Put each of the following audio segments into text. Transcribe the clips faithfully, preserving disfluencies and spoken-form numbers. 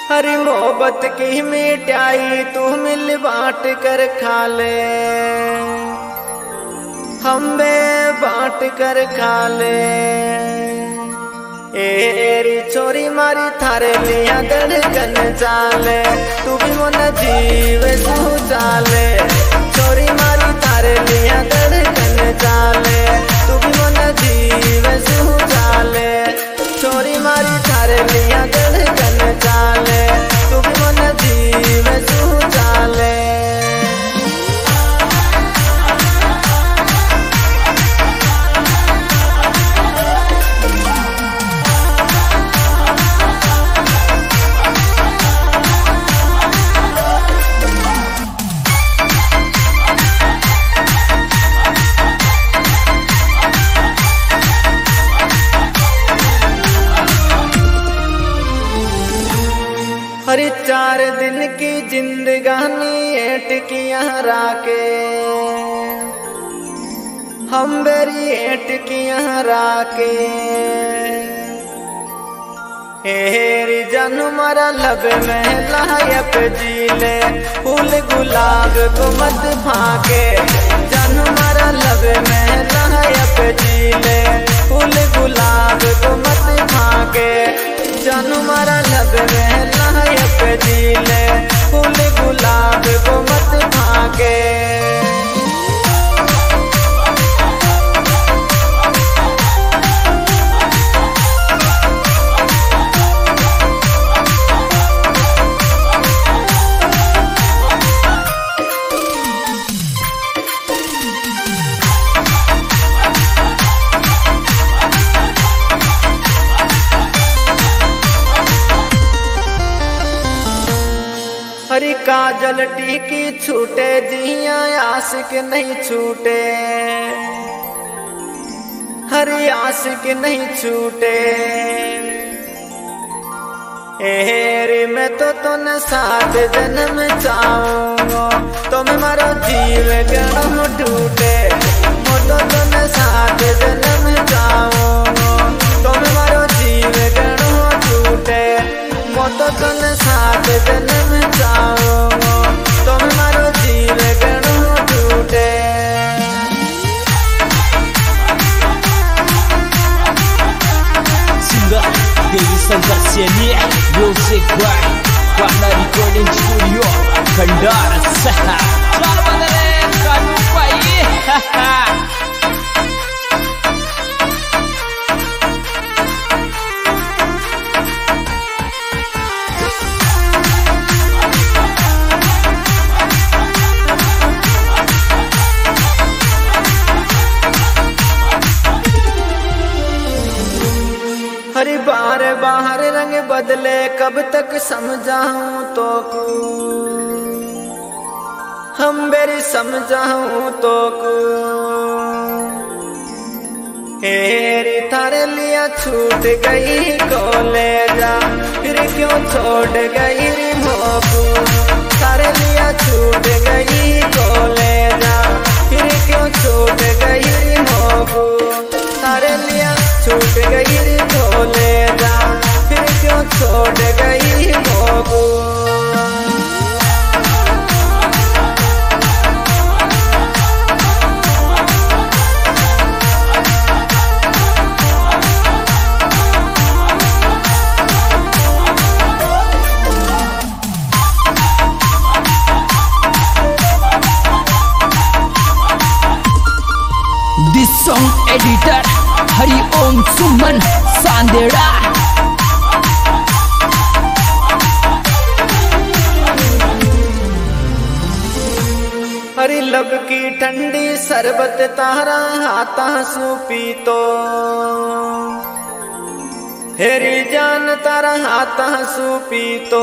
हरी मोहब्बत की मिठाई तू मिल बांट कर खा ले, हम बे बांट कर खा ले। एरी छोरी मारी थारे लिया धड़कन चाले, तू भी मन जीव तू चाले। छोरी मारी थारे लिया धड़कन चाले, तू भी मन जीव तू चाले। छोरी मारी थारे लिया धड़कन चाले, तू भी मन जीव तू चाले। हरी चार दिन की जिंदगानी एट की यहाँ राके, हम बेरी एट की यहाँ राके। हेरी जानू मारा लब में लायक जीले, फूल गुलाब को मत फाके। जानू मारा लब में लायक जीले, फूल गुलाब को मत फाके। जानू मारा लब में लायक जीले, फूल गुलाब को मत फाके। हरी काजल टीकी छूटे जिया आशिक नहीं छूटे, हरी आशिक नहीं छूटे। एरे मैं तो तुन साथ जन्म चाहूंगा, तुम मारो जीव गणम टूटे। मैं तो तुन साथ जन्म चाहूंगा, तुम मारो जीव गणम टूटे। मैं तो तुन साथ जन्म चाहूंगा, तुम मारो जीव गणम टूटे। Singgah Dewi Sanggar Seni Music by Warna Recording Studio Kendara Saha. Selamat datang kanu pai. हरी बार बाहर रंग बदले, कब तक समझाऊं तो को, हम बेरी समझाऊं तो को। हेरी थारे लिया छूट गई कॉलेजा, फिर क्यों छोड़ गई रे मोकू। थारे लिया छूट गई कॉलेजा, फिर क्यों छोड़ गई रे मोकू। थारे लिया छूट गई रे कॉलेजा, फिर क्यों छोड़ गई मोकू। This song editor Hari Om Suman Sandera. हरी लब की ठंडी शरबत तारा हाथा सूपी तो, हेरी जान तारा हाथा सूपी तो।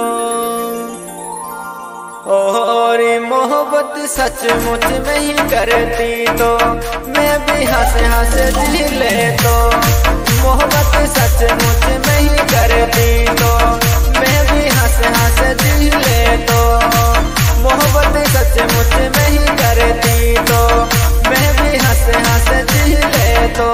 और मोहब्बत सचमुच में ही करती तो, मैं भी हंस हंस जी ले तो। मोहब्बत सचमुच में ही करती तो, मैं भी हंस हंस जी ले तो। मोहब्बत सचमुच में ही करती तो, मैं भी हंस हंस जी ले तो।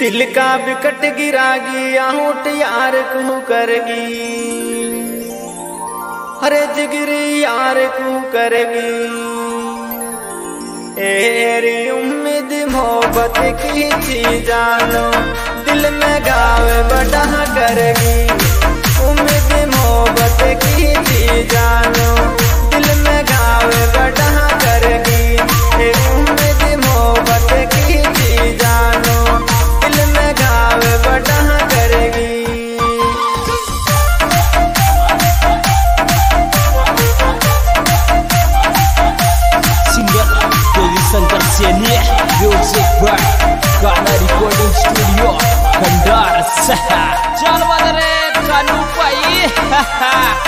दिल का बिकट गिरागी आहूट यार को करगी, हरे जिगरी यार को करगी। एरी उम्मीद मोहब्बत की चीज जानो दिल में गावे बड़ा करगी। उम्मीद मोहब्बत की चीज जानो दिल में गावे बड़ा करगी। ए उम्मीद मोहब्बत की चीज जानो दिल में गावे बड़ा करगी। Center Seni Music by Kana Recording Studio Kandar Saha Chal badare Kanu pai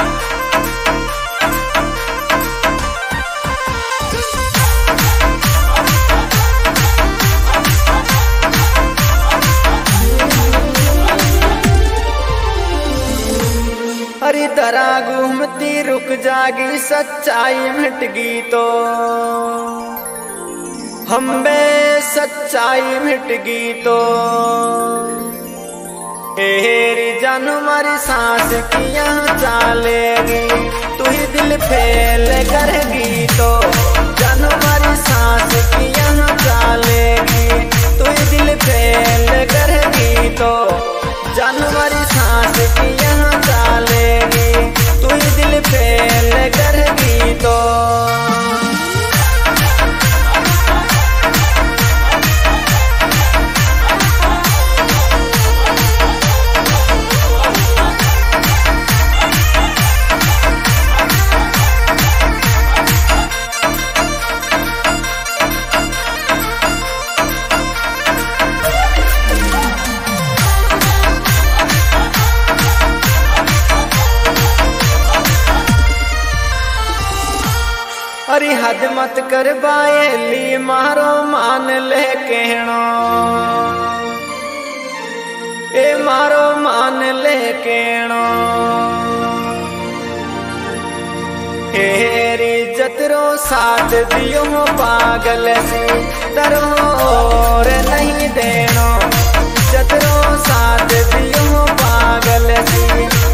हरी तरह घूमती रुक जागी सच्चाई मिटगी तो हम बे सच्चाई मिटगी तो। एरी जान हमारी सांस की यहाँ चालेगी तू ही दिल फेल करेगी तो। जान हमारी सांस की यहाँ चालेगी तू ही दिल फेल करेगी तो। जान हमारी सांस की यहाँ चालेगी तू ही दिल फेल करेगी तो। अरे हद मत कर बायली मारो मान ले कहनो ए मारो मान ले कहनो। हेरी जतरो साथ दियो पागल से तरो और नहीं देनो। जतरो साथ दियो पागल से